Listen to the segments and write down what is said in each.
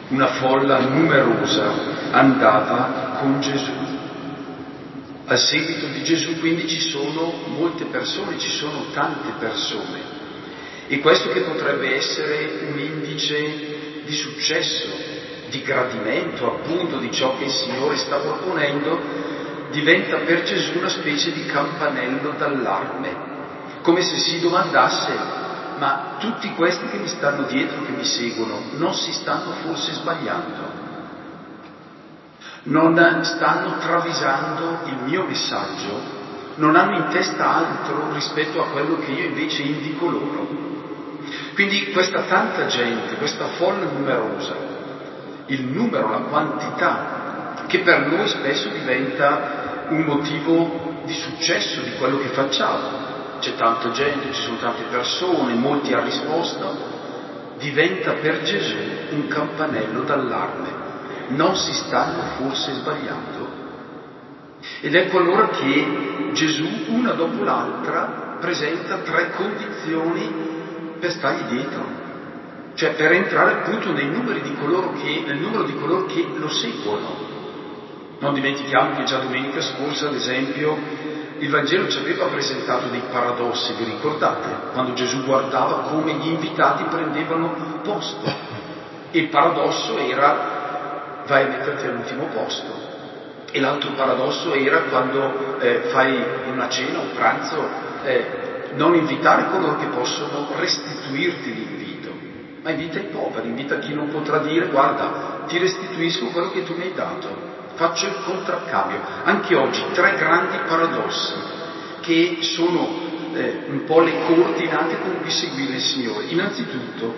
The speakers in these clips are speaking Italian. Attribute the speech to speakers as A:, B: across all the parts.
A: una folla numerosa andava con Gesù. Al seguito di Gesù quindi ci sono molte persone, ci sono tante persone. E questo che potrebbe essere un indice di successo, di gradimento appunto di ciò che il Signore sta proponendo, diventa per Gesù una specie di campanello d'allarme, come se si domandasse: ma tutti questi che mi stanno dietro, che mi seguono, non si stanno forse sbagliando? Non stanno travisando il mio messaggio? Non hanno in testa altro rispetto a quello che io invece indico loro? Quindi questa tanta gente, questa folla numerosa, il numero, la quantità, che per noi spesso diventa un motivo di successo di quello che facciamo. C'è tanta gente, ci sono tante persone, molti hanno risposta, diventa per Gesù un campanello d'allarme. Non si stanno forse sbagliando? Ed ecco allora che Gesù, una dopo l'altra, presenta 3 condizioni per stargli dietro, cioè per entrare appunto nel numero di coloro che lo seguono. Non dimentichiamo che già domenica scorsa, ad esempio, il Vangelo ci aveva presentato dei paradossi, vi ricordate? Quando Gesù guardava come gli invitati prendevano posto. E il paradosso era: vai a metterti all'ultimo posto. E l'altro paradosso era quando fai una cena, un pranzo, non invitare coloro che possono restituirti l'invito, ma invita i poveri, invita chi non potrà dire: guarda, ti restituisco quello che tu mi hai dato, faccio il contraccambio. Anche oggi 3 grandi paradossi che sono un po' le coordinate con cui seguire il Signore. Innanzitutto,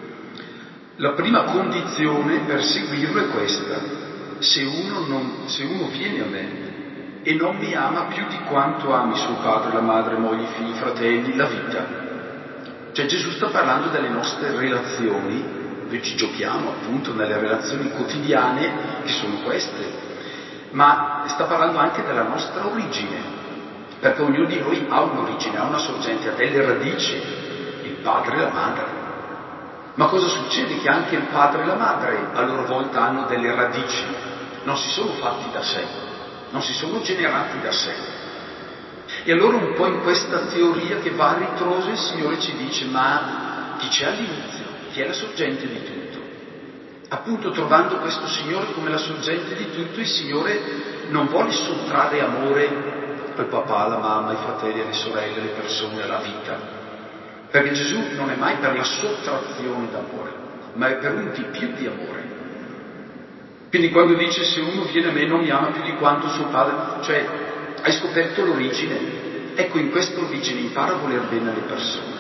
A: la prima condizione per seguirlo è questa: se uno viene a me e non mi ama più di quanto ami suo padre, la madre, moglie, figli, fratelli, la vita. Cioè Gesù sta parlando delle nostre relazioni, noi ci giochiamo appunto nelle relazioni quotidiane, che sono queste, ma sta parlando anche della nostra origine, perché ognuno di noi ha un'origine, ha una sorgente, ha delle radici, il padre e la madre. Ma cosa succede? Che anche il padre e la madre a loro volta hanno delle radici, non si sono fatti da sé, non si sono generati da sé. E allora un po' in questa teoria che va a ritroso il Signore ci dice: ma chi c'è all'inizio? Chi è la sorgente di tutto? Appunto, trovando questo Signore come la sorgente di tutto, il Signore non vuole sottrarre amore al papà, alla mamma, ai fratelli, alle sorelle, alle persone, alla vita. Perché Gesù non è mai per la sottrazione d'amore, ma è per un di più di amore. Quindi quando dice: se uno viene a me non mi ama più di quanto suo padre, cioè hai scoperto l'origine. Ecco, in questa origine impara a voler bene alle persone.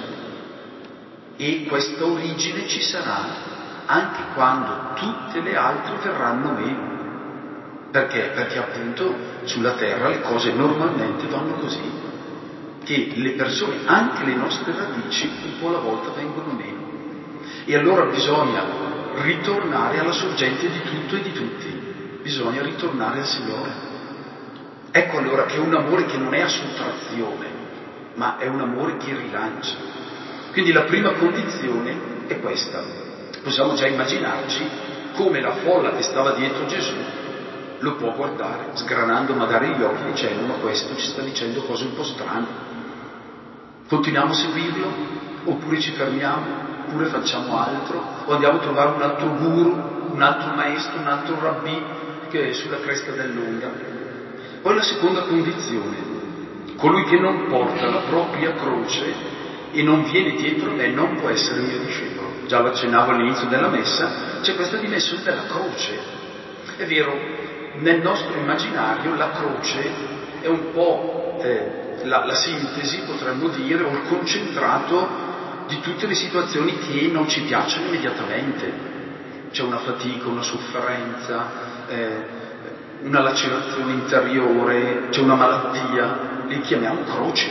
A: E questa origine ci sarà anche quando tutte le altre verranno meno. Perché? Perché appunto sulla terra le cose normalmente vanno così, che le persone, anche le nostre radici, un po' alla volta vengono meno. E allora bisogna ritornare alla sorgente di tutto e di tutti, bisogna ritornare al Signore. Ecco allora che è un amore che non è a sottrazione, ma è un amore che rilancia. Quindi la prima condizione è questa. Possiamo già immaginarci come la folla che stava dietro Gesù lo può guardare, sgranando magari gli occhi, dicendo: ma questo ci sta dicendo cose un po' strane. Continuiamo a seguirlo? Oppure ci fermiamo? Oppure facciamo altro? O andiamo a trovare un altro guru, un altro maestro, un altro rabbì che è sulla cresta dell'onda? Poi la seconda condizione: colui che non porta la propria croce e non viene dietro a me non può essere mio discepolo. Già lo accennavo all'inizio della messa, c'è questa dimensione della croce. È vero, nel nostro immaginario la croce è un po' la sintesi, potremmo dire, o il concentrato di tutte le situazioni che non ci piacciono immediatamente. C'è una fatica, una sofferenza, una lacerazione interiore, c'è una malattia, li chiamiamo croce.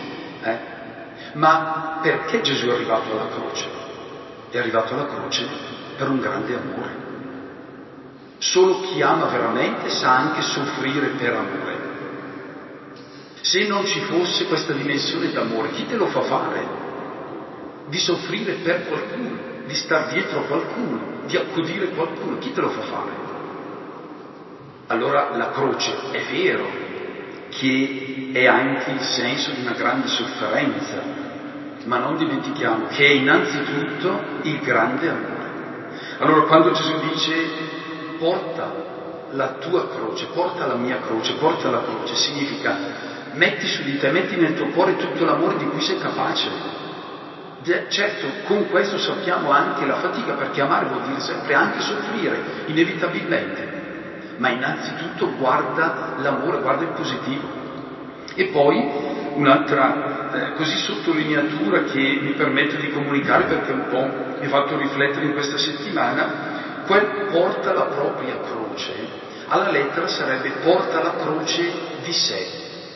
A: Ma perché Gesù è arrivato alla croce? È arrivato alla croce per un grande amore. Solo chi ama veramente sa anche soffrire per amore. Se non ci fosse questa dimensione d'amore, chi te lo fa fare? di soffrire per qualcuno, di star dietro a qualcuno, di accudire qualcuno. Chi te lo fa fare? Allora la croce è vero che è anche il senso di una grande sofferenza, ma non dimentichiamo che è innanzitutto il grande amore. Allora quando Gesù dice porta la tua croce, porta la mia croce, porta la croce, significa metti su di te, metti nel tuo cuore tutto l'amore di cui sei capace. Certo, con questo sappiamo anche la fatica, perché amare vuol dire sempre anche soffrire, inevitabilmente, ma innanzitutto guarda l'amore, guarda il positivo. E poi un'altra così sottolineatura che mi permetto di comunicare, perché un po' mi ha fatto riflettere in questa settimana, quel porta la propria croce, alla lettera sarebbe porta la croce di sé,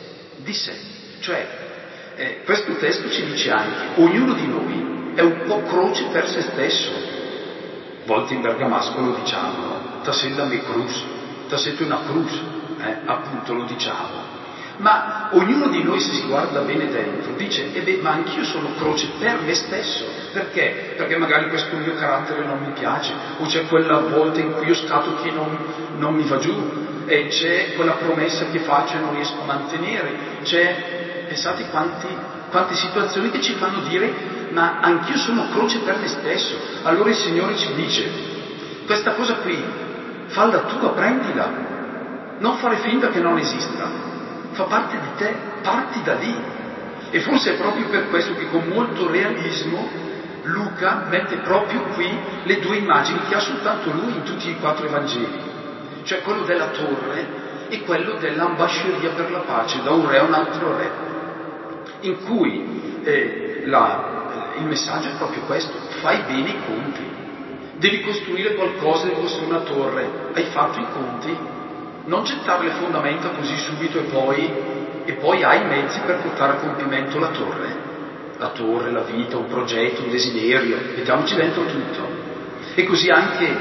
A: cioè questo testo ci dice anche ognuno di noi è un po' croce per se stesso. A volte in bergamasco lo diciamo, no? Tasella me cruz, tassetto una cruz, appunto lo diciamo. Ma ognuno di noi, se si guarda bene dentro, dice ma anch'io sono croce per me stesso. Perché? Perché magari questo mio carattere non mi piace, o c'è quella volta in cui io scato che non mi va giù, e c'è quella promessa che faccio e non riesco a mantenere, pensate quante situazioni che ci fanno dire ma anch'io sono croce per me stesso. Allora il Signore ci dice questa cosa qui, falla tua, prendila, non fare finta che non esista, fa parte di te, parti da lì. E forse è proprio per questo che con molto realismo Luca mette proprio qui le due immagini che ha soltanto lui in tutti i 4 Evangeli, cioè quello della torre e quello dell'ambasceria per la pace da un re a un altro re, in cui il messaggio è proprio questo: fai bene i conti, devi costruire qualcosa, devi costruire una torre, hai fatto i conti? Non gettare le fondamenta così subito e poi hai i mezzi per portare a compimento la torre, la vita, un progetto, un desiderio, mettiamoci dentro tutto. E così anche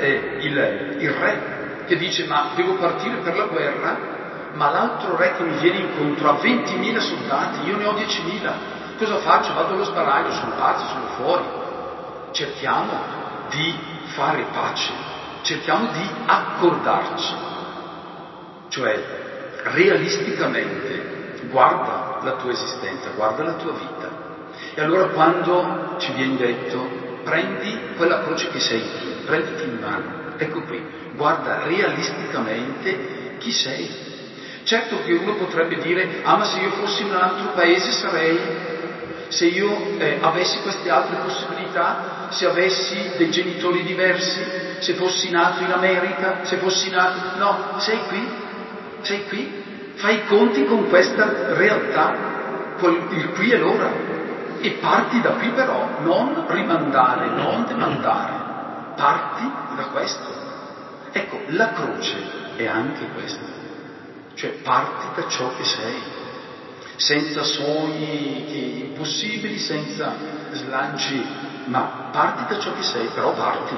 A: il re che dice ma devo partire per la guerra, ma l'altro re che mi viene incontro ha 20.000 soldati, io ne ho 10.000, cosa faccio? Vado allo sbaraglio, sono pazzo, sono fuori. Cerchiamo di fare pace, cerchiamo di accordarci. Cioè, realisticamente, guarda la tua esistenza, guarda la tua vita. E allora quando ci viene detto, prendi quella croce che sei tu, prenditi in mano, ecco qui, guarda realisticamente chi sei. Certo che uno potrebbe dire, ma se io fossi in un altro paese se io avessi queste altre possibilità, se avessi dei genitori diversi, se fossi nato in America, no, sei qui, fai i conti con questa realtà, il qui e l'ora, e parti da qui però, non rimandare, non demandare, parti da questo. Ecco, la croce è anche questo, cioè parti da ciò che sei, senza sogni impossibili, senza slanci, ma parti da ciò che sei, però parti.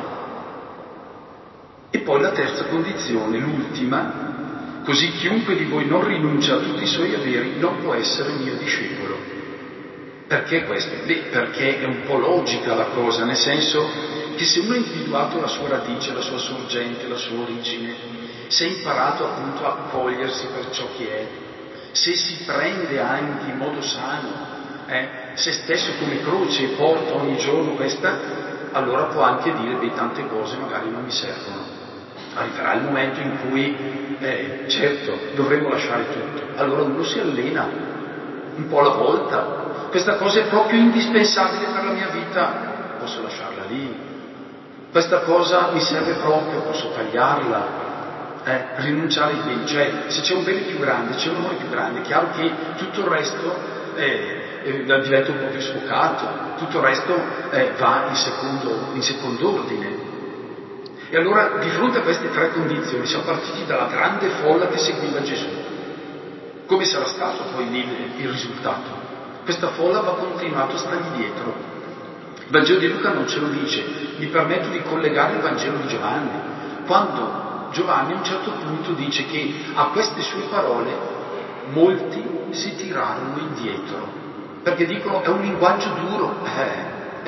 A: E poi la terza condizione, l'ultima: così chiunque di voi non rinuncia a tutti i suoi averi non può essere mio discepolo. Perché questo? Perché è un po' logica la cosa, nel senso che se uno ha individuato la sua radice, la sua sorgente, la sua origine, se ha imparato appunto a accogliersi per ciò che è, se si prende anche in modo sano se stesso come croce e porta ogni giorno questa, allora può anche dire tante cose magari non mi servono. Arriverà il momento in cui certo, dovremmo lasciare tutto. Allora uno si allena un po' alla volta. Questa cosa è proprio indispensabile per la mia vita, posso lasciarla lì. Questa cosa mi serve proprio, posso tagliarla. Rinunciare ai beni. Cioè, se c'è un bene più grande, c'è un amore più grande, è chiaro che tutto il resto diventa un po' più sfocato, tutto il resto va in secondo ordine. E allora, di fronte a queste 3 condizioni, siamo partiti dalla grande folla che seguiva Gesù. Come sarà stato poi lì il risultato? Questa folla va continuato a stargli dietro. Il Vangelo di Luca non ce lo dice, mi permetto di collegare il Vangelo di Giovanni, quando Giovanni a un certo punto dice che a queste sue parole molti si tirarono indietro, perché dicono è un linguaggio duro,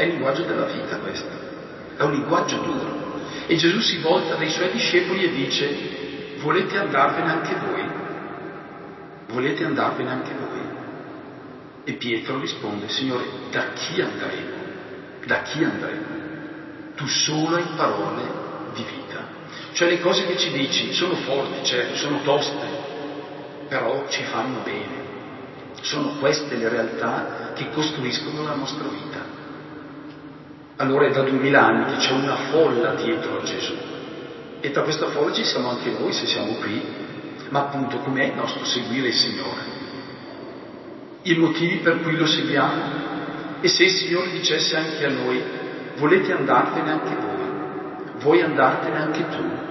A: è il linguaggio della vita questo, è un linguaggio duro. E Gesù si volta dai suoi discepoli e dice: volete andarvene anche voi? Volete andarvene anche voi? E Pietro risponde: Signore, da chi andremo? Da chi andremo? Tu solo hai parole di vita. Cioè le cose che ci dici sono forti, certo, sono toste, però ci fanno bene. Sono queste le realtà che costruiscono la nostra vita. Allora è da 2000 anni che c'è una folla dietro a Gesù. E tra questa folla ci siamo anche noi, se siamo qui. Ma appunto, com'è il nostro seguire il Signore? I motivi per cui lo seguiamo? E se il Signore dicesse anche a noi: volete andarvene anche voi? Vuoi andartene anche tu?